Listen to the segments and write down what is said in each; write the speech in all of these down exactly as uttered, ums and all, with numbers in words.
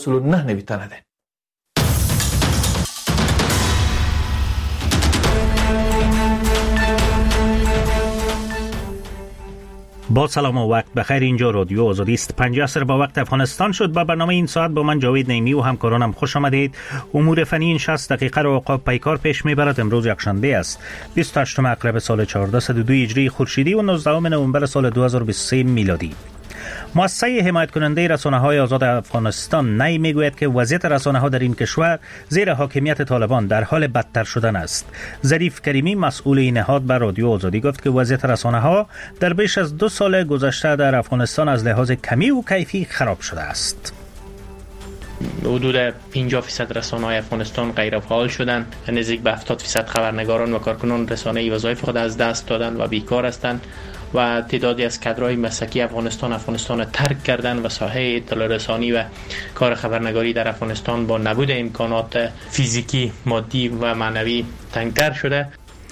نه نمیتنده. با سلام و وقت بخیر. اینجا رادیو آزادی است. پنج عصر با وقت افغانستان شد. با برنامه این ساعت با من جاوید نیمی و همکارانم خوش آمدید. امور فنی این شصت دقیقه رو عقب پیکار پیش میبرد. امروز یکشنبه است، بیست و هشتم اکتبر سال چهاردهصد و دو هجری خورشیدی و نوزدهم نوامبر سال دو هزار و بیست و سه میلادی. مؤسسه حمایت کننده رسانه‌های آزاد افغانستان نی میگوید که وضعیت رسانه‌ها در این کشور زیر حاکمیت طالبان در حال بدتر شدن است. ظریف کریمی مسئول این نهاد به رادیو آزادی گفت که وضعیت رسانه‌ها در بیش از دو سال گذشته در افغانستان از لحاظ کمی و کیفی خراب شده است. حدود پنجاه درصد رسانه‌های افغانستان غیر فعال شدند. نزدیک به هفتاد درصد خبرنگاران و کارکنان رسانه‌ای وظایف خود از دست دادند و بیکار هستند و تعدادی از کادرهای مسلکی افغانستان افغانستان را ترک کردند و ساحه اطلاع رسانی و کار خبرنگاری در افغانستان با نبود امکانات فیزیکی، مادی و معنوی تنگتر شده.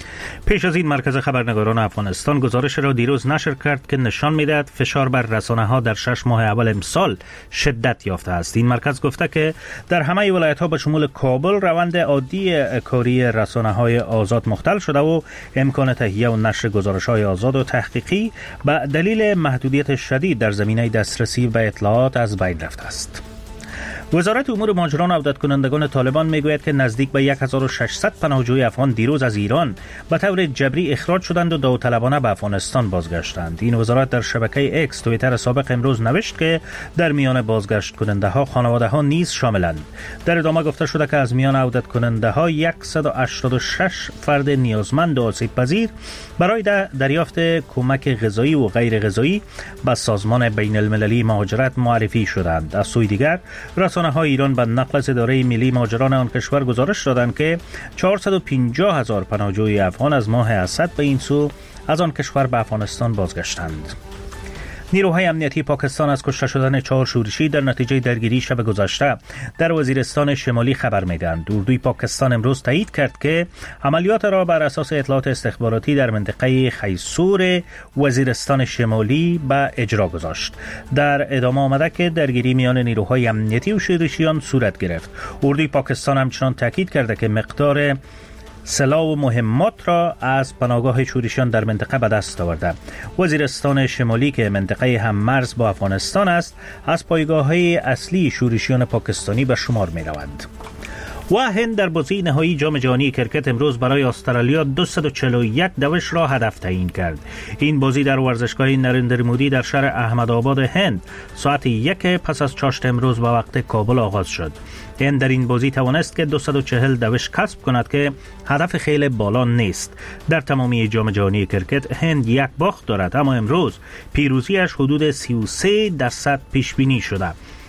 پیش از این مرکز خبرنگاران افغانستان گزارش را دیروز نشر کرد که نشان می‌دهد فشار بر رسانه‌ها در شش ماه اول امسال شدت یافته است. این مرکز گفته که در همه ولایت‌ها به شمول کابل روند عادی کاری رسانه‌های آزاد مختل شده و امکان تهیه و نشر گزارش‌های آزاد و تحقیقی به دلیل محدودیت شدید در زمینه دسترسی به اطلاعات از بین رفته است. وزارت امور مهاجران و عودت کنندگان طالبان میگوید که نزدیک به هزار و ششصد پناهجوی افغان دیروز از ایران به طور جبری اخراج شدند و داوطلبانه به افغانستان بازگشتند. این وزارت در شبکه اکس توییتر سابق امروز نوشت که در میان بازگشت کننده ها خانواده ها نیز شاملند. در ادامه گفته شده که از میان عودت کننده ها صد و هشتاد و شش فرد نیازمند و آسیب پذیر برای دریافت کمک غذایی و غیر غذایی به سازمان بین المللی مهاجرت معرفی شدند. از سوی دیگر رسانه‌های ایران به نقل از اداره ملی مهاجران آن کشور گزارش دادند که چهارصد و پنجاه هزار پناهجوی افغان از ماه اسد به این سو از آن کشور به افغانستان بازگشتند. نیروهای امنیتی پاکستان از کشته شدن چهار شورشی در نتیجه درگیری شب گذشته در وزیرستان شمالی خبر می‌دهند. اردوی پاکستان امروز تایید کرد که عملیات را بر اساس اطلاعات استخباراتی در منطقه خیسور وزیرستان شمالی به اجرا گذاشت. در ادامه آمده که درگیری میان نیروهای امنیتی و شورشیان صورت گرفت. اردوی پاکستان همچنان تاکید کرده که مقدار سلاح و مهمات را از پناهگاه شورشیان در منطقه به دست آورده. وزیرستان شمالی که منطقه هم مرز با افغانستان است از پایگاه‌های اصلی شورشیان پاکستانی به شمار می روند. و هند در بازی نهایی جام جهانی کرکت امروز برای استرالیا دویست و چهل و یک دوش را هدف تعیین کرد. این بازی در ورزشگاه نریندر مودی در شهر احمدآباد هند ساعت یک پس از چاشت امروز به وقت کابل آغاز شد. هند در این بازی توانست که دویست و چهل دوش کسب کند که هدف خیلی بالا نیست. در تمامی جام جهانی کرکت هند یک باخت دارد، اما امروز پیروزیش حدود سی و سه درصد پیش بینی شده.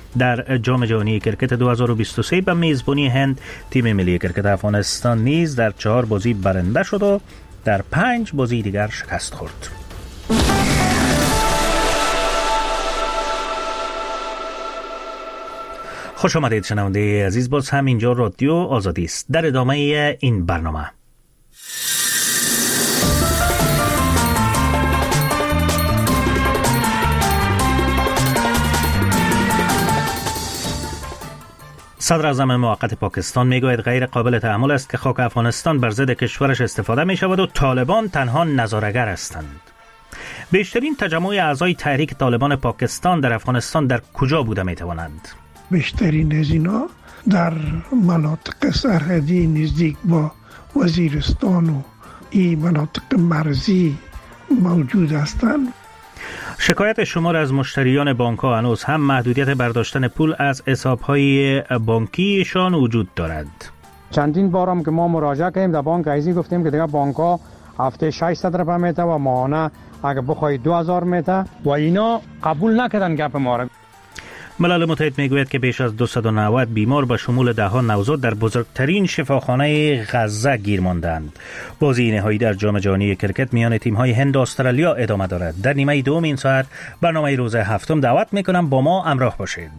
در جام جهانی کرکت دو هزار و بیست و سه به میزبانی هند تیم ملی کرکت افغانستان نیز در چهار بازی برنده شد و در پنج بازی دیگر شکست خورد. خوش آمدید شنونده عزیز، باز هم اینجا رادیو آزادی است. در ادامه این برنامه صدر اعظم موقت پاکستان میگوید غیر قابل تحمل است که خاک افغانستان بر ضد کشورش استفاده می شود و طالبان تنها نظاره‌گر هستند. بیشترین تجمع اعضای تحریک طالبان پاکستان در افغانستان در کجا بوده می توانند؟ بیشترین از اینا در مناطق سرحدی نزدیک با وزیرستان و این مناطق مرزی موجود هستند. شکایت شمار از مشتریان بانک‌ها هنوز هم محدودیت برداشتن پول از حساب‌های بانکیشان وجود دارد. چندین بار هم که ما مراجعه کردیم در بانک ایزی گفتیم که دیگه بانک‌ها هفته ششصد روپیه میته و ماهانه اگه بخوای دو هزار میته و اینا قبول نکردن گپ ما را. ملل متحد میگوید که بیش از دویست و نود بیمار به شمول ده ها نوزاد در بزرگترین شفاخانه غزه گیر ماندند. بازی نهایی در جام جهانی کرکت میان تیم‌های هند و استرالیا ادامه دارد. در نیمه دوم این ساعت برنامه روز هفتم دعوت میکنم با ما همراه باشید.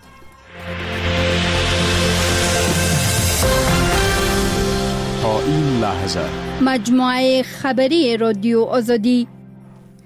تا این لحظه مجموعه خبری رادیو آزادی.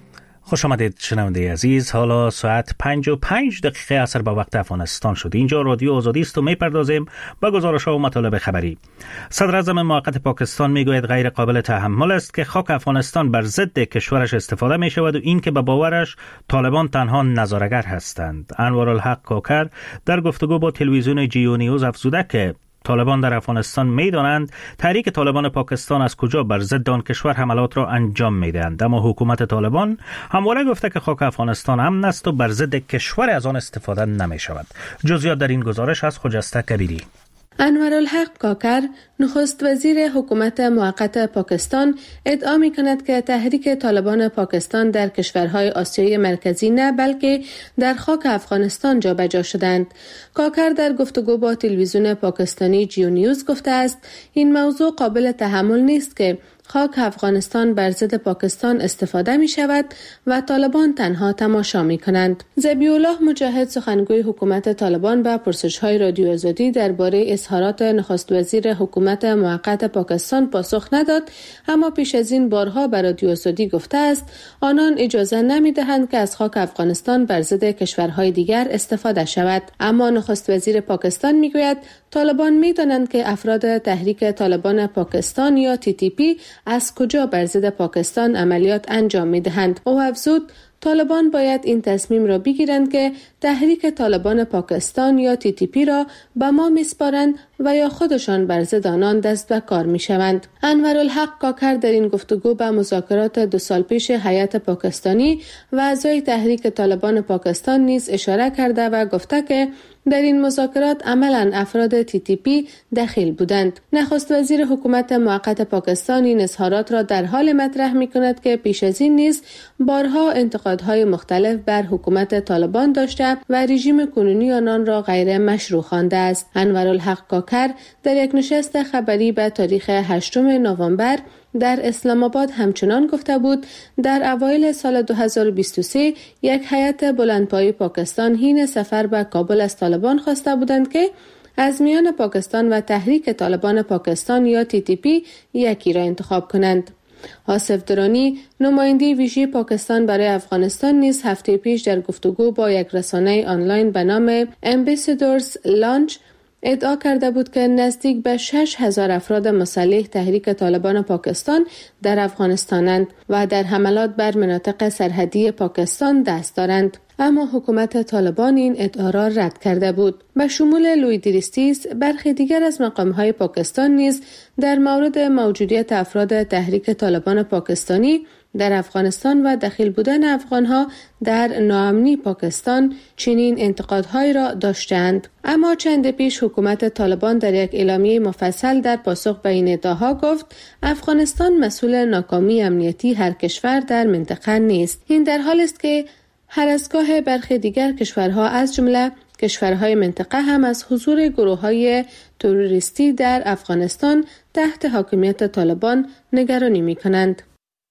خوش آمدید شنونده عزیز. حالا ساعت پنج و پنج دقیقه اثر با وقت افغانستان شد. اینجا رادیو آزادی است و میپردازیم به گزارش‌ها و مطالب خبری. صدر اعظم موقت پاکستان میگوید غیر قابل تحمل است که خاک افغانستان بر ضد کشورش استفاده می شود و این که به باورش طالبان تنها نظاره‌گر هستند. انوارالحق کاکر در گفتگو با تلویزیون جیو نیوز افزوده که طالبان در افغانستان می‌دانند تحریک طالبان پاکستان از کجا بر ضد آن کشور حملات را انجام می‌دهند، اما حکومت طالبان همواره گفته که خاک افغانستان امن است و بر ضد کشور از آن استفاده نمی‌شود. جزئیات در این گزارش از خجسته کبیری. انوارالحق کاکر نخست وزیر حکومت موقت پاکستان ادعا می کند که تحریک طالبان پاکستان در کشورهای آسیای مرکزی نه بلکه در خاک افغانستان جابجا شدند. کاکر در گفتگو با تلویزیون پاکستانی جیو نیوز گفته است این موضوع قابل تحمل نیست که خاک افغانستان بر ضد پاکستان استفاده می شود و طالبان تنها تماشا می کنند. ذبیح الله مجاهد سخنگوی حکومت طالبان به پرسش‌های رادیو آزادی درباره اظهارات نخست وزیر حکومت موقت پاکستان پاسخ نداد، اما پیش از این بارها به رادیو آزادی گفته است آنان اجازه نمی دهند که از خاک افغانستان بر ضد کشورهای دیگر استفاده شود. اما نخست وزیر پاکستان می گوید طالبان می دانند که افراد تحریک طالبان پاکستان یا تی تی پی از کجا بر ضد پاکستان عملیات انجام می دهند. او افزود طالبان باید این تصمیم را بگیرند که تحریک طالبان پاکستان یا تی تی پی را به ما میسپارند و یا خودشان بر ضد آنان دست به کار می شوند. انوارالحق کاکر در این گفتگو به مذاکرات دو سال پیش هیئت پاکستانی و اعضای تحریک طالبان پاکستان نیز اشاره کرده و گفته که در این مذاکرات عملاً افراد تی تی پی دخیل بودند. نخست وزیر حکومت موقت پاکستان این اظهارات را در حال مطرح می کند که پیش از این نیز بارها انتقادهای مختلف بر حکومت طالبان داشته و رژیم کنونی آنان را غیر مشروع خوانده است. انوارالحق کاکر در یک نشست خبری به تاریخ هشتم نوامبر در اسلام آباد همچنان گفته بود در اوایل سال دو هزار و بیست و سه یک هیئت بلندپایه پاکستان حین سفر به کابل از طالبان خواسته بودند که از میان پاکستان و تحریک طالبان پاکستان یا تی تی پی یکی را انتخاب کنند. آصف درانی نماینده ویژه پاکستان برای افغانستان نیز هفته پیش در گفتگو با یک رسانه آنلاین به نام امبیسیدورز لانچ ادعا کرده بود که نزدیک به شش هزار افراد مسلح تحریک طالبان پاکستان در افغانستانند و در حملات بر مناطق سرحدی پاکستان دست دارند. اما حکومت طالبان این ادعا را رد کرده بود. به شمول لوی دریستیس برخی دیگر از مقام‌های پاکستان نیز در مورد موجودیت افراد تحریک طالبان پاکستانی در افغانستان و دخیل بودن افغانها در ناامنی پاکستان چنین انتقادهایی را داشتند. اما چند پیش حکومت طالبان در یک اعلامیه مفصل در پاسخ به این ادعاها گفت افغانستان مسئول ناکامی امنیتی هر کشور در منطقه نیست. این در حالی است که هر از گاه برخی دیگر کشورها از جمله کشورهای منطقه هم از حضور گروه‌های تروریستی در افغانستان تحت حاکمیت طالبان نگرانی می‌کنند.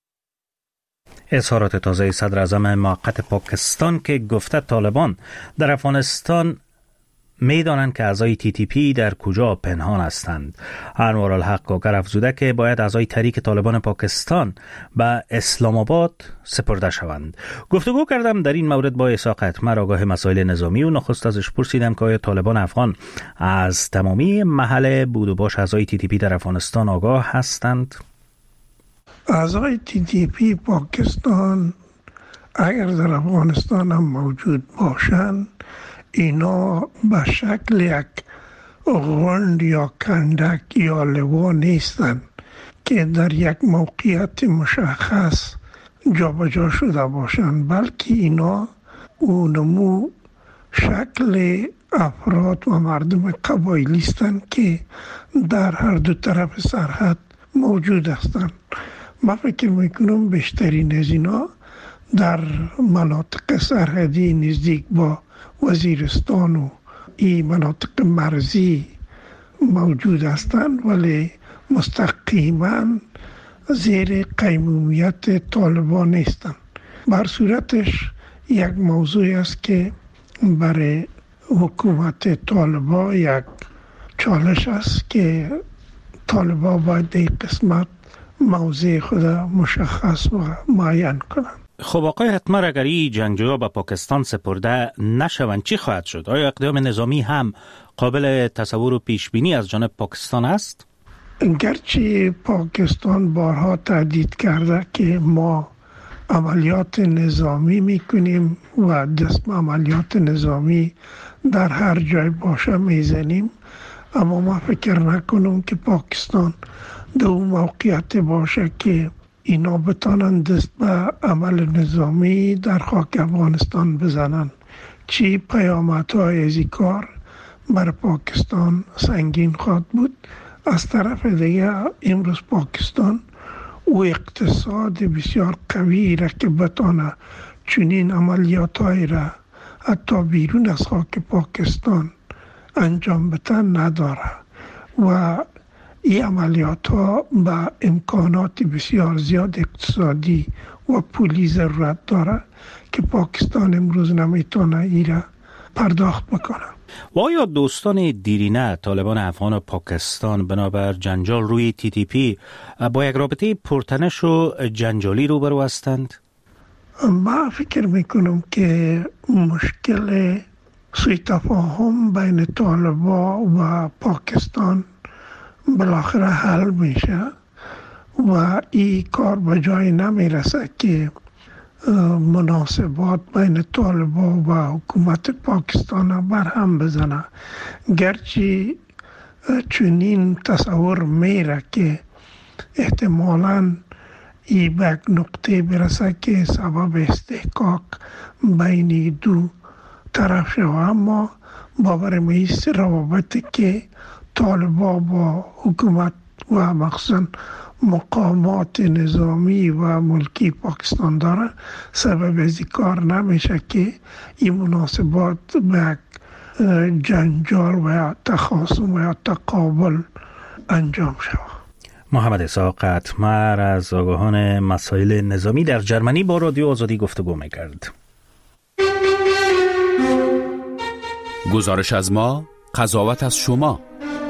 اظهارات تازه صدر اعظم موقت پاکستان که گفته طالبان در افغانستان میدانند که اعضای تی تی پی در کجا پنهان هستند. انوارالحق کاکر افزوده که باید اعضای تحریک طالبان پاکستان به اسلام آباد سپرده شوند. گفتگو کردم در این مورد با اسحاق اتمر آگاه مسائل نظامی و نخست ازش پرسیدم که آیا طالبان افغان از تمامی محل بود و باش اعضای تی تی پی در افغانستان آگاه هستند؟ اعضای تی تی پی پاکستان اگر در افغانستان هم موجود باشند اینا به شکل یک غوند یا کندک یا لوا نیستند که در یک موقعیت مشخص جابجا شده باشند، بلکه اینا اونمو شکل افراد و مردم قبایلی هستند که در هر دو طرف سرحد موجود هستند. من فکر میکنم بیشترین از اینا در مناطق سرحدی نزدیک با وزیرستان و این مناطق مرزی موجود هستند، ولی مستقیما زیر قیمومیت طالبان نیستند. بر صورتش یک موضوعی است که برای حکومت طالبان یک چالش است که طالبان باید این قسمت موضع خود مشخص و معین کنند. خب آقای حتمر، اگر این جنگجوها به پاکستان سپرده نشوند چی خواهد شد؟ آیا اقدام نظامی هم قابل تصور و پیش بینی از جانب پاکستان است؟ گرچه پاکستان بارها تهدید کرده که ما عملیات نظامی میکنیم و دست به عملیات نظامی در هر جای باشه میزنیم، اما ما فکر نکنم که پاکستان در اون موقعیت باشه که اینا بتانن دست به عمل نظامی در خاک افغانستان بزنن. چی پیامدهای از این کار بر پاکستان سنگین خواهد بود. از طرف دیگه امروز پاکستان او اقتصاد بسیار قوی را که بتانه چنین عملیات‌های را حتی بیرون از خاک پاکستان انجام بتن نداره و این عملیات ها با امکانات بسیار زیاد اقتصادی و پولی ضرورت داره که پاکستان امروز نمیتونه این را پرداخت بکنه. و آیا دوستان دیرینه طالبان افغان و پاکستان بنابر جنجال روی تی تی پی با یک رابطه پرتنش و جنجالی روبرو هستند؟ من فکر میکنم که مشکل سوء تفاهم بین طالبان و پاکستان بالاخره حل میشه و این کار به جای نمیرسه که مناسبات بین طالبان و حکومت پاکستان برهم بزنه. گرچه چنین تصور میره که احتمالاً این به یک نقطه برسه که سبب استحقاق بین دو طرف شود، اما باور میست روابطی که طالبان با حکومت و مخصوصا مقامات نظامی و ملکی پاکستان داره سبب از این کار نمیشه که این مناسبات به جنجال و یا تخاصم و یا تقابل انجام شود. محمد اسحاق حتمر از آگاهان مسائل نظامی در جرمنی با رادیو آزادی گفتگو می‌کرد. گزارش از ما، قضاوت از شما.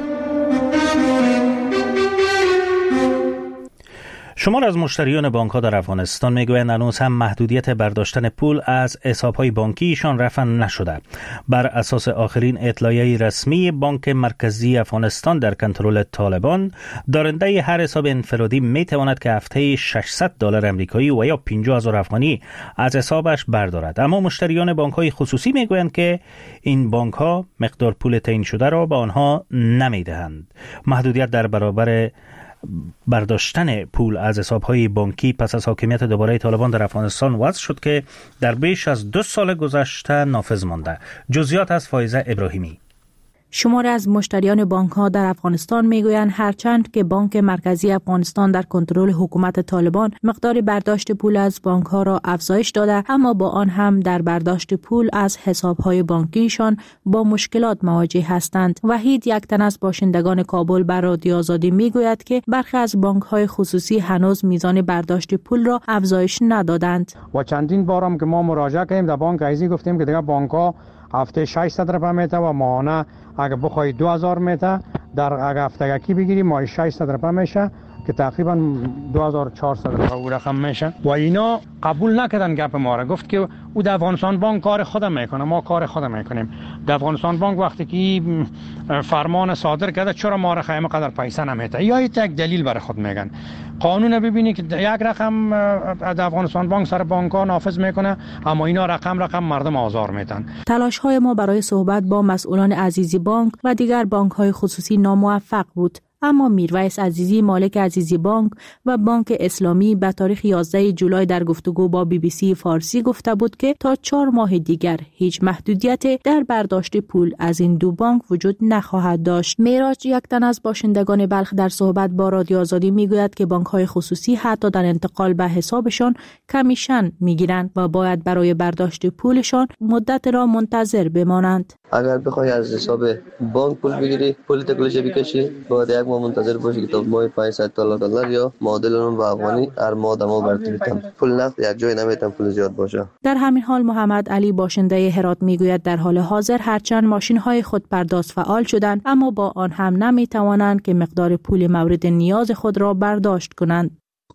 شمار از مشتریان بانک‌ها در افغانستان میگویند هنوز هم محدودیت برداشتن پول از حساب‌های بانکیشان رفع نشده. بر اساس آخرین اطلاعیه رسمی بانک مرکزی افغانستان در کنترل طالبان، دارنده هر حساب انفرادی میتواند که هفته ششصد دلار امریکایی و یا پنجاه هزار افغانی از حسابش بردارد. اما مشتریان بانک‌های خصوصی میگویند که این بانک‌ها مقدار پول تعیین شده را به آنها نمیدهند. محدودیت در برابر برداشتن پول از حساب‌های بانکی پس از حاکمیت دوباره طالبان در افغانستان وضع شد که در بیش از دو سال گذشته نافذ مانده. جزئیات از فایزه ابراهیمی. شمار از مشتریان بانک‌ها در افغانستان میگویند هرچند که بانک مرکزی افغانستان در کنترل حکومت طالبان مقدار برداشت پول از بانک‌ها را افزایش داده، اما با آن هم در برداشت پول از حساب‌های بانکیشان با مشکلات مواجه هستند. وحید، یک تن از باشندگان کابل، بر رادیو آزادی میگوید که برخی از بانک‌های خصوصی هنوز میزان برداشت پول را افزایش ندادند. و چندین بارم که ما مراجعه کردیم در بانک ایزی گفتیم که دیگه بانک‌ها هفته ششصد روپیه میته و ماهانه اگه بخوای دو هزار میته، در اگه هفته یکی بگیری ماهی ششصد روپیه میشه که تقریبا دو هزار و چهارصد روپیه او رقم میشه. و اینا قبول نکردن گپ ما را، گفت که او در افغانستان بانک کار خودم میکنه، ما کار خودم میکنیم. در افغانستان بانک وقتی که فرمان صادر کرده چرا ما را خیمه قدر پیسه نمیته، یا یک دلیل برای خود میگن. قانون ببینی که یک رقم در افغانستان بانک سر بانک ها نافذ میکنه، اما اینا رقم رقم مردم آزار میتن. تلاش های ما برای صحبت با مسئولان عزیزی بانک و دیگر بانک های خصوصی ناموفق بود. اما میرویس عزیزی، مالک عزیزی بانک و بانک اسلامی، به تاریخ یازده جولای در گفتگو با بی بی سی فارسی گفته بود که تا چهار ماه دیگر هیچ محدودیت در برداشت پول از این دو بانک وجود نخواهد داشت. میراج، یک تن از باشندگان بلخ، در صحبت با رادیو آزادی میگوید که بانک های خصوصی حتی در انتقال به حسابشان کمیشن میگیرند و باید برای برداشت پولشان مدت را منتظر بمانند. اگر بخوای از حساب بانک پول بگیری، پول تکلیش بکشی، باید یک ماه منتظر باشی که تا ماه پانصد دلار یا معادل اون به افغانی هر ماه دما برتی میتم. پول نقد یک جای نمیتم پول زیاد باشه. در همین حال محمد علی، باشنده هرات، میگوید در حال حاضر هرچند ماشین‌های خودپرداز فعال شدند، اما با آن هم نمیتوانند که مقدار پول مورد نیاز خود را برداشت کنند.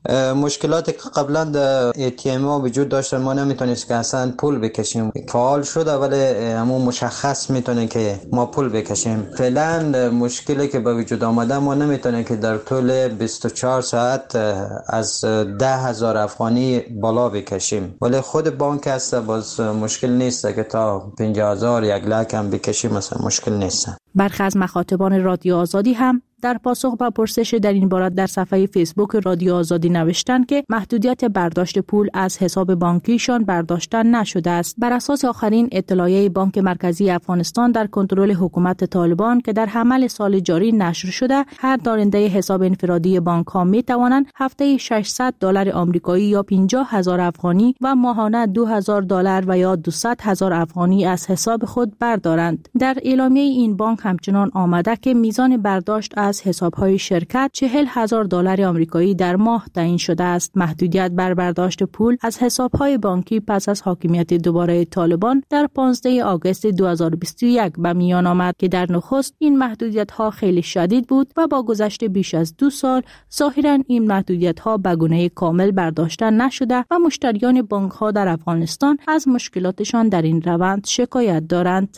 مشکلاتی که قبلا در ای تی ام ها وجود داشتن، ما نمیتونیم که اصلا پول بکشیم. فعال شده ولی همون مشخص میتونه که ما پول بکشیم. فعلا مشکلی که به وجود آمده، ما نمیتونیم که در طول بیست و چهار ساعت از ده هزار افغانی بالا بکشیم، ولی خود بانک هست باز مشکل نیست که تا پنجاه هزار یک لک هم بکشیم، مثلا مشکل نیست. برخی از مخاطبان رادیو آزادی هم در پاسخ به پرسش در این باره در صفحه فیسبوک رادیو آزادی نوشتند که محدودیت برداشت پول از حساب بانکیشان برداشته نشده است. بر اساس آخرین اطلاعیه بانک مرکزی افغانستان در کنترل حکومت طالبان که در حمل سال جاری نشر شده، هر دارنده حساب انفرادی بانک ها می توانند هفته ششصد دلار آمریکایی یا پنجاه هزار افغانی و ماهانه دو هزار دلار و یا دویست هزار افغانی از حساب خود بردارند. در اعلامیه این بانک همچنان آمده که میزان برداشت از حساب‌های شرکت چهل هزار دلار آمریکایی در ماه تعیین شده است. محدودیت بر برداشت پول از حساب‌های بانکی پس از حاکمیت دوباره طالبان در پانزده آگوست دو هزار و بیست و یک به میان آمد که در نخست این محدودیت‌ها خیلی شدید بود و با گذشت بیش از دو سال ظاهراً این محدودیت‌ها به گونه کامل برداشته نشده و مشتریان بانک‌ها در افغانستان از مشکلاتشان در این روند شکایت دارند.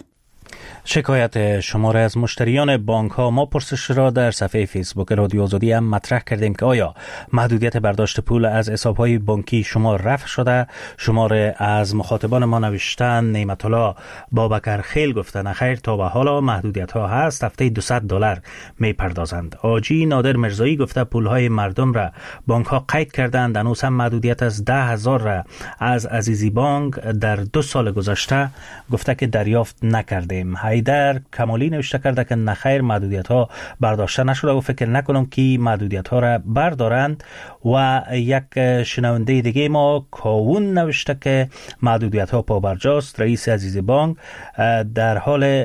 شکایت شماره از مشتریان بانک ها. ما پرسش را در صفحه فیسبوک رادیو آزادی هم مطرح کردیم که آیا محدودیت برداشت پول از حساب های بانکی شما رفع شده؟ شماره از مخاطبان ما نوشتن. نعمت الله بابکر خیل گفتن خیر تا به حالا محدودیت ها هست، هفته دویست دلار می پردازند. آجی نادر مرزایی گفته پول های مردم را بانک ها قید کردند، هنوز هم محدودیت از ده هزار را از عزیزی بانک در دو سال گذشته گفته که دریافت نکردیم. حیدر کمالی نوشته کرده که نخیر محدودیت ها برداشته نشده و فکر نکنم که محدودیت ها را بردارند. و یک شنونده دیگه ما کاون نوشته که محدودیت ها پابرجاست. رئیس عزیزی بانک در حال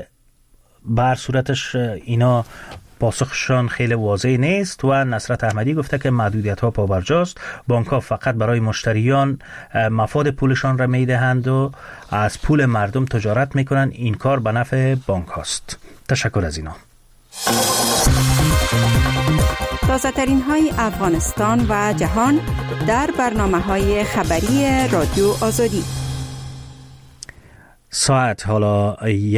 بر صورتش اینا پاسخشان خیلی واضح نیست. و نصرت احمدی گفته که محدودیت ها پابرجاست، بانک ها فقط برای مشتریان مفاد پولشان را می دهند و از پول مردم تجارت می کنند. این کار به نفع بانک هاست. تشکر از اینا. تازه ترین های افغانستان و جهان در برنامه های خبری رادیو آزادی. ساعت حالا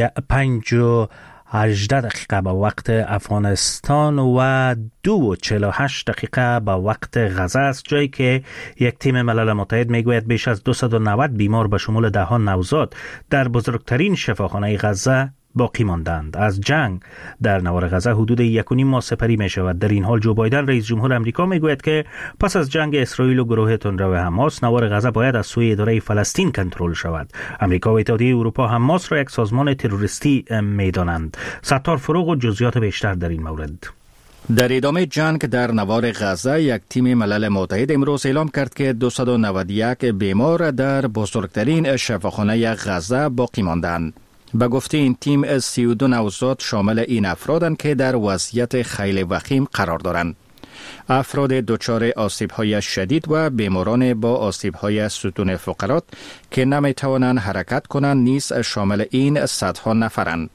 پنج و هجده دقیقه به وقت افغانستان و دو و چهل و هشت دقیقه به وقت غزه است، جایی که یک تیم ملل متحد میگوید بیش از دویست و نود بیمار به شمول ده ها نوزاد در بزرگترین شفاخانه غزه باقی ماندند. از جنگ در نوار غزه حدود یک و نیم ماه سپری می شود. در این حال جو بایدن رئیس جمهور امریکا می گوید که پس از جنگ اسرائیل و گروه تندرو حماس، نوار غزه باید از سوی اداره فلسطین کنترل شود. امریکا و اتحادیه اروپا حماس را یک سازمان تروریستی می دانند. ستار فروغ و جزئیات بیشتر در این مورد. در ادامه جنگ در نوار غزه، یک تیم ملل متحد امروز اعلام کرد که دویست و نود و یک بیمار در بزرگترین شفاخانه غزه باقی ماندند. به گفته این تیم، از سی و دو نوزاد شامل این افرادند که در وضعیت خیلی وخیم قرار دارند. افراد دچار آسیب‌های شدید و بیماران با آسیب‌های ستون فقرات که نمی‌توانند حرکت کنند نیز شامل این صدها نفرند.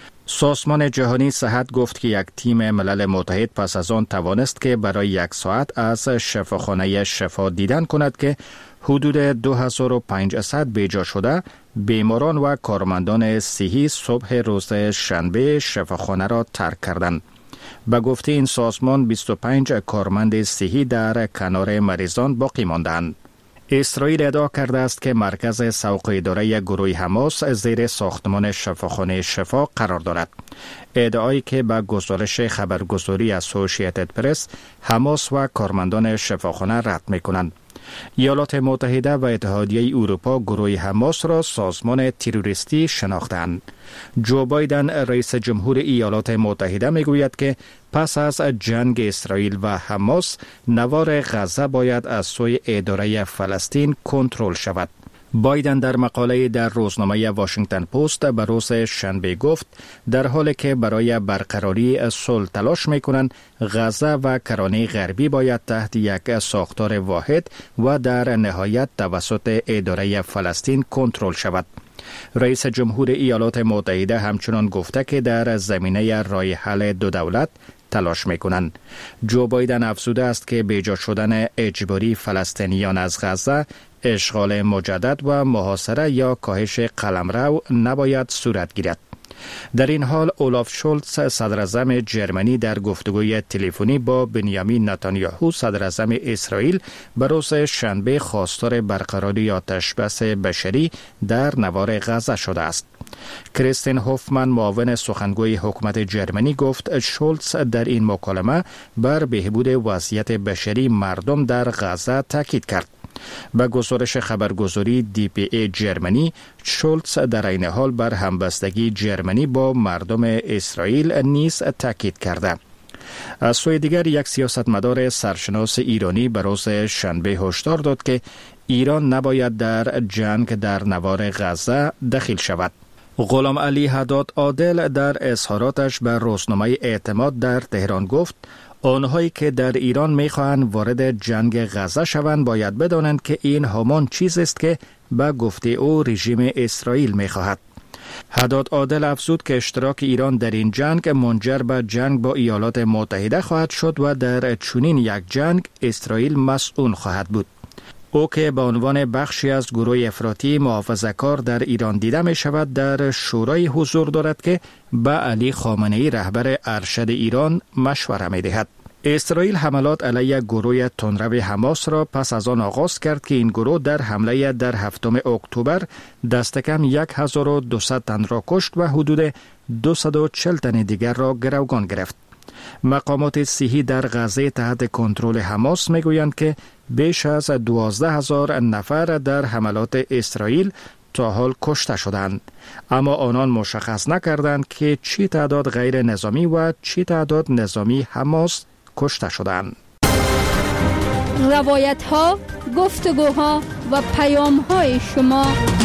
سازمان جهانی صحت گفت که یک تیم ملل متحد پس از آن توانست که برای یک ساعت از شفاخانه شفا دیدن کند که حدود دو هزار و پانصد بیجا شده بیماران و کارمندان صحی صبح روز شنبه شفاخانه را ترک کردند. به گفته این سازمان، بیست و پنج کارمند صحی در کنار مریضان باقی ماندند. اسرائیل ادعا کرده است که مرکز سوق اداره گروه حماس زیر ساختمان شفاخانه شفا قرار دارد. ادعایی که به گزارش خبرگزاری اسوسییتد پرس حماس و کارمندان شفاخانه رد می‌کنند. ایالات متحده و اتحادیه اروپا گروه حماس را سازمان تروریستی شناختند. جو بایدن رئیس جمهور ایالات متحده میگوید که پس از جنگ اسرائیل و حماس، نوار غزه باید از سوی اداره فلسطین کنترل شود. بایدن در مقاله در روزنامه واشنگتن پست به روز شنبه گفت در حالی که برای برقراری صلح تلاش میکنند، غزه و کرانه غربی باید تحت یک ساختار واحد و در نهایت توسط اداره فلسطین کنترل شود. رئیس جمهور ایالات متحده همچنان گفته که در زمینه راه حل دو دولت تلاش میکنند. جو بایدن افزوده است که بیجا شدن اجباری فلسطینیان از غزه، اشغال مجدد و محاصره یا کاهش قلمرو نباید صورت گیرد. در این حال اولاف شولتز صدر اعظم جرمنی در گفتگوی تلفنی با بنیامین نتانیاهو صدر اعظم اسرائیل به روز شنبه خواستار برقراری آتشبس بشری در نوار غزه شده است. کریستین هوفمن معاون سخنگوی حکومت جرمنی گفت شولتز در این مکالمه بر بهبود وضعیت بشری مردم در غزه تاکید کرد. به گزارش خبرگزاری دی پی ای جرمنی، شولتز در این حال بر همبستگی جرمنی با مردم اسرائیل نیز تاکید کرده. از سوی دیگر یک سیاستمدار سرشناس ایرانی به روز شنبه هشدار داد که ایران نباید در جنگ در نوار غزه دخیل شود. غلام علی حداد عادل در اظهاراتش به روزنامه اعتماد در تهران گفت آنهایی که در ایران میخواهند وارد جنگ غزه شوند باید بدانند که این همان چیز است که به گفته او رژیم اسرائیل میخواهد. حداد عادل افزود که اشتراک ایران در این جنگ منجر به جنگ با ایالات متحده خواهد شد و در چنین یک جنگ اسرائیل مسئول خواهد بود. او که به عنوان بخشی از گروه افراطی محافظه‌کار در ایران دیده می شود در شورای حضور دارد که به علی خامنه‌ای رهبر ارشد ایران مشوره می دهد. اسرائیل حملات علیه گروه تندرو حماس را پس از آن آغاز کرد که این گروه در حمله در هفتم اکتبر دست کم هزار و دویست تن را کشت و حدود دویست و چهل تن دیگر را گروگان گرفت. مقامات صحی در غزه تحت کنترل حماس میگویند که بیش از دوازده هزار نفر در حملات اسرائیل تا حال کشته شدند، اما آنان مشخص نکردند که چی تعداد غیر نظامی و چی تعداد نظامی حماس کشته شدند. روایت ها، گفتگوها و پیام های شما.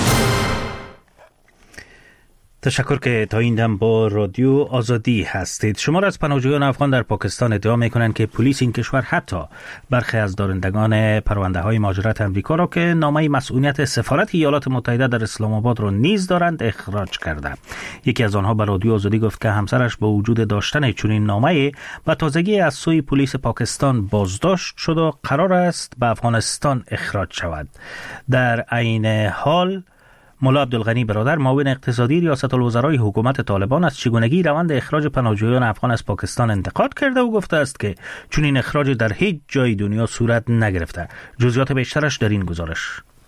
تشکر که تا این دم با رادیو آزادی هستید. شمار از پناهجویان افغان در پاکستان ادعا می‌کنند که پلیس این کشور حتی برخی از دارندگان پرونده‌های مهاجرت امریکا را که نامه مسئولیت سفارت ایالات متحده در اسلام آباد را نیز دارند اخراج کرده. یکی از آنها به رادیو آزادی گفت که همسرش با وجود داشتن چنین نامه‌ای به تازگی از سوی پلیس پاکستان بازداشت شد و قرار است به افغانستان اخراج شود. در عین حال مولا عبدالغنی برادر معاون اقتصادی ریاست الوزرای حکومت طالبان از چگونگی روند اخراج پناهجویان افغان از پاکستان انتقاد کرده و گفته است که چون این اخراج در هیچ جای دنیا صورت نگرفته. جزئیات بیشترش در این گزارش.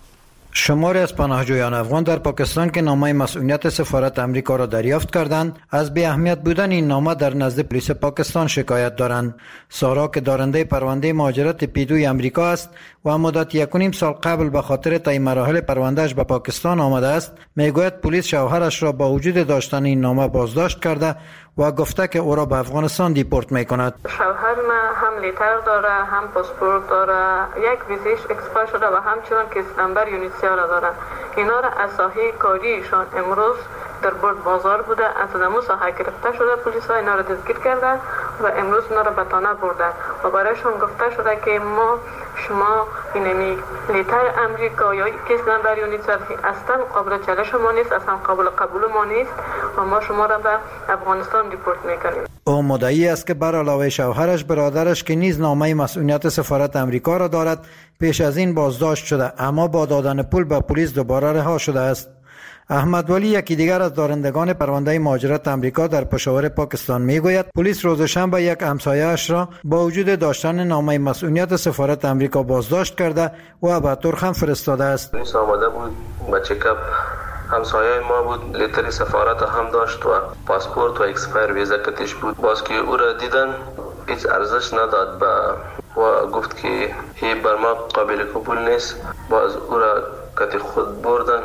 شماری از پناهجویان افغان در پاکستان که نامه مسئولیت سفارت امریکا را دریافت کردند از بی اهمیت بودن این نامه در نزد پلیس پاکستان شکایت دارند. سارا که دارنده پرونده مهاجرت پیدوی امریکا است و مدت یک و نیم سال قبل به خاطر طی مراحل پروندهش به پاکستان آمده است، میگوید پلیس شوهرش را با وجود داشتن این نامه بازداشت کرده و گفته که او را به افغانستان دیپورت میکند. شوهر من هم لیتر داره، هم پاسپورت داره، یک ویزیش اکسپایر شده و همچنان کیس نمبر یونیسیا را داره. اینا را از ساحه کاریشان امروز در برد بازار بوده، از دمو ساحه گرفته شده، پلیس ها اینا را دستگیر کرده و امروز اینا را به تانه برده و برایشان گفته شده که ما شما اینمی لیتر امریکا یا کیس نمبر یونیسیا اصلا قابل چالش ما نیست، اصلا قابل قبول ما نیست و ما شما را به افغانستان دیپورت میکنیم. او مدعی است که بر علاوه شوهرش برادرش که نیز نامه مسئولیت سفارت امریکا را دارد پیش از این بازداشت شده، اما با دادن پول به پلیس دوباره رها شده است. احمد ولی یکی دیگر از دارندگان پرونده مهاجرت امریکا در پشاور پاکستان میگوید پلیس روز شنبه یک همسایه‌اش را با وجود داشتن نامه مسئولیت سفارت امریکا بازداشت کرده و به ترک هم فرستاده است. پلیس آمده بود با چکاپ، همسایه ما بود، لیتر سفارت هم داشت و پاسپورت و اکسپایر ویزا کتش بود. باز که او را دیدن هیچ ارزش نداد با و گفت که این بر ما قابل قبول نیست. باز او را کت خود بردن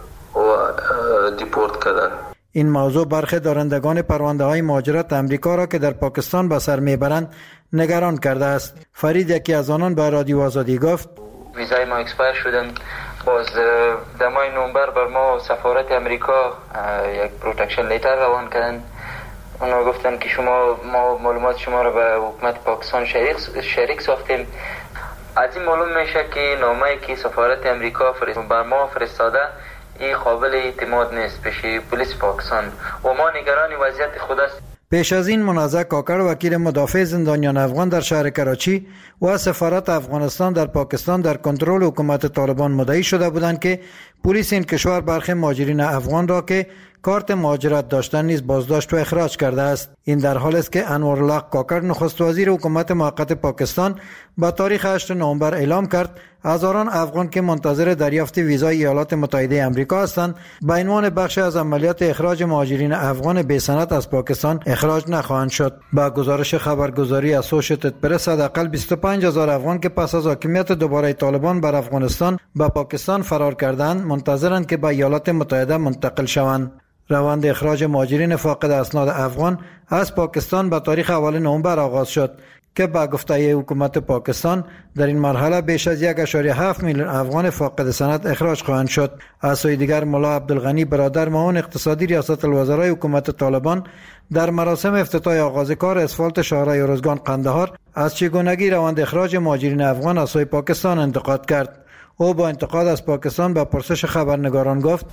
و دیپورت کردن. این موضوع برخی دارندگان پرونده های مهاجرت امریکا را که در پاکستان به سر میبرند نگران کرده است. فرید یکی از آنان به رادیو آزادی گفت ویزای ما اکسپایر شدن. باز در ماه نوامبر بر ما سفارت امریکا یک پروتکشن لیتر روان کردن. اونا گفتن که شما ما معلومات شما را به حکومت پاکستان شریک شریک ساختیم. از این معلوم میشه که نامه‌ای که سفارت امریکا بر ما فرستاده این قابل اعتماد نیست پیش پلیس پاکستان و ما نگران وضعیت خود است. پیش از این منازع کاکر وکیل مدافع زندانیان افغان در شهر کراچی و سفارت افغانستان در پاکستان در کنترل حکومت طالبان مدعی شده بودند که پلیس این کشور برخی مهاجرین افغان را که کارت مهاجرت داشتن نیز بازداشت و اخراج کرده است. این در حالی است که انوارالله کاکر نخست وزیر حکومت موقت پاکستان با تاریخ هشتم نوامبر اعلام کرد هزاران افغان که منتظر دریافت ویزای ایالات متحده آمریکا هستند به عنوان بخش از عملیات اخراج مهاجرین افغان بی سند از پاکستان اخراج نخواهند شد. با گزارش خبرگزاری اسوشییتد پرس حداقل بیست و پنج هزار افغان که پس از حاکمیت دوباره طالبان بر افغانستان به پاکستان فرار کردند منتظرند که به ایالات متحده منتقل شوند. روند اخراج مهاجرین فاقد اسناد افغان از پاکستان به تاریخ اول نوامبر آغاز شد که با گفته حکومت پاکستان در این مرحله بیش از یک و هفت میلیون افغان فاقد سند اخراج خواهند شد. از سوی دیگر ملا عبدالغنی برادر معاون اقتصادی ریاست الوزرای حکومت طالبان در مراسم افتتاح آغاز کار اسفالت شاهراه ارزگان قندهار از چگونگی روند اخراج مهاجرین افغان از سوی پاکستان انتقاد کرد. او با انتقاد از پاکستان به پرسش خبرنگاران گفت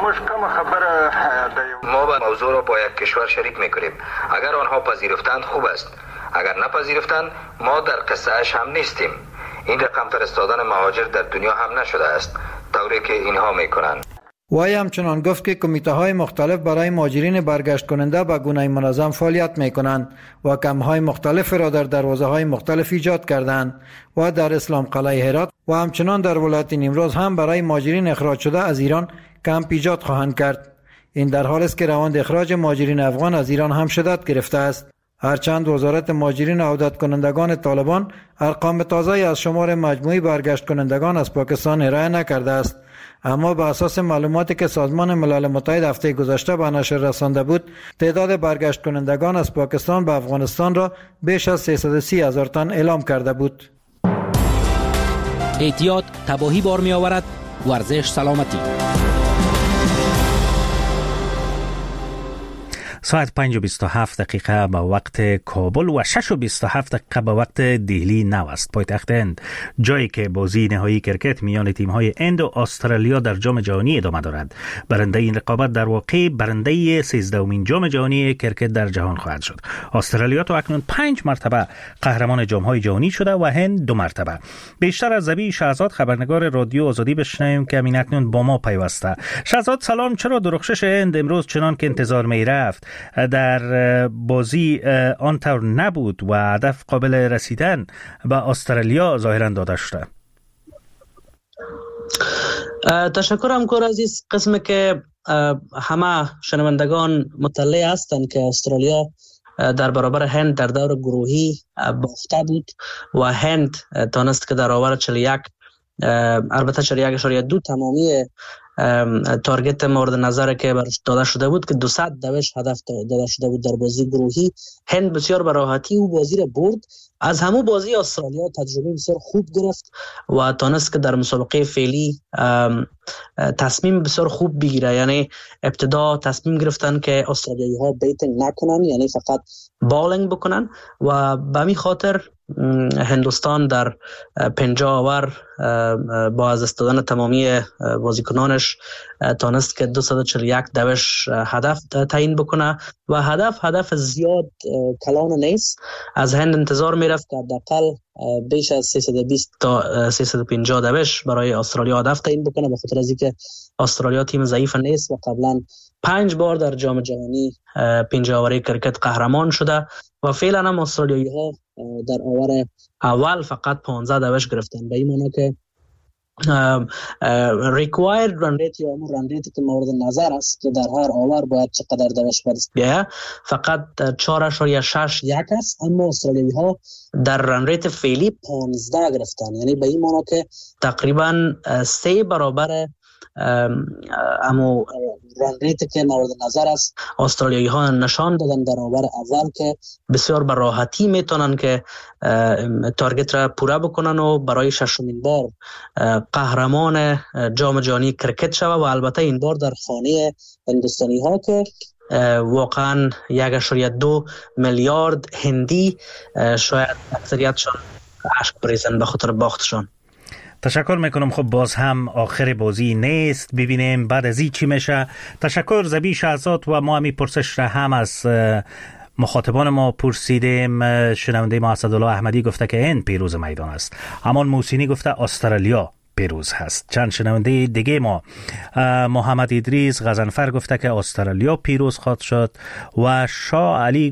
ما با موضوع را با یک کشور شریک میکنیم. اگر آنها پذیرفتند خوب است، اگر نپذیرفتند ما در قصه اش هم نیستیم. این رقم فرستادن مهاجر در دنیا هم نشده است طوری که اینها میکنند. وی همچنان گفت که کمیته های مختلف برای مهاجرین برگشت کننده به گونه منظم فعالیت میکنند و کمپ های مختلف را در دروازه های مختلف ایجاد کردند و در اسلام قلعه هرات و همچنان در ولایت نیمروز هم برای مهاجرین اخراج شده از ایران کمپ ایجاد خواهند کرد. این در حالی است که روند اخراج مهاجرین افغان از ایران هم شدت گرفته است. هرچند وزارت مهاجرین و عودت کنندگان طالبان ارقام تازه از شمار مجموعی برگشت کنندگان از پاکستان ارائه نکرده است، اما بر اساس معلوماتی که سازمان ملل متحد هفته گذشته به نشر رسانده بود، تعداد برگشت کنندگان از پاکستان به افغانستان را بیش از سیصد و سی هزار تن اعلام کرده بود. احتیاط تباهی بار می آورد. ورزش سلامتی. ساعت پنج و بیست و هفت دقیقه به وقت کابل و شش و بیست و هفت دقیقه به وقت دهلی نو است، پایتخت هند، جایی که بازی نهایی کرکت میان تیم‌های هند و استرالیا در جام جهانی ادامه دارد. برنده این رقابت در واقع برنده سیزدهمین جام جهانی کرکت در جهان خواهد شد. استرالیا تا اکنون پنج مرتبه قهرمان جام‌های جهانی شده و هند دو مرتبه. بیشتر از ذبیح شهزاد خبرنگار رادیو آزادی بشنویم که همین اکنون با ما پیوسته. شهزاد سلام، چرا درخشش هند امروز چنان که انتظار می‌رفت در بازی آنطور نبود و هدف قابل رسیدن به استرالیا ظاهرا داده شده؟ تشکر همکار عزیز. قسم که همه شنوندگان مطلع هستند که استرالیا در برابر هند در دور گروهی باخته بود و هند تانست که در برابر چهل و یک البته چهل و یک اشاریه دو تمامی تارگت مورد نظر که برش داده شده بود که دویست دوش هدف داده شده بود در بازی گروهی، هند بسیار به راحتی او بازی را برد. از همون بازی استرالیا تجربه بسیار خوب گرفت و تانست که در مسابقه فعلی تصمیم بسیار خوب بگیره. یعنی ابتدا تصمیم گرفتن که استرالیایی ها بیتینگ نکنن، یعنی فقط بالینگ بکنن و به همین خاطر هندوستان در پنجاه اوور با از دست دادن تمامی بازیکنانش تانست که دویست و چهل و یک دوش هدف تعیین بکنه و هدف هدف زیاد کلان نیست. از هند انتظار میرفت که حداقل بیش از سیصد و بیست تا سیصد و پنجاه دوش برای استرالیا هدف تعیین بکنه، به خاطر از اینکه استرالیا تیم ضعیف نیست و قبلا پنج بار در جام جهانی پنجاه اوری کرکت قهرمان شده و فعلا هم استرالیایی ها در اوور اول فقط پانزده دوش گرفتن. به این معنی که required run rate یا همون run rate که مورد نظر است که در هر اوور باید چقدر دوش برست بیایه فقط چهار اشاریه شش یک است، اما استرالیایی ها در رن ریت فعلی پانزده گرفتن. یعنی به این معنی که تقریبا سه برابر امو رن ریت که مورد نظر است استرالیایی ها نشان دادن در اوور اول که بسیار به راحتی میتونن که تارگت را پوره بکنن و برای ششمین بار قهرمان جام جهانی کرکت شوه و البته این بار در خانه هندوستانی ها که واقعا یک اشاریه دو میلیارد هندی شاید اکثریتشان اشک بریزن به خاطر باختشان. تشکر میکنم. خب باز هم آخر بازی نیست، ببینیم بعد از این چی میشه. تشکر زبی شهزاد. و ما همی پرسش را هم از مخاطبان ما پرسیدیم. شنونده ما اسدالله احمدی گفته که این پیروز میدان است، امان موسینی گفته استرالیا پیروز هست. چند شنونده دیگه ما محمد ادریس غزنفر گفته که استرالیا پیروز خواهد شد و شاه علی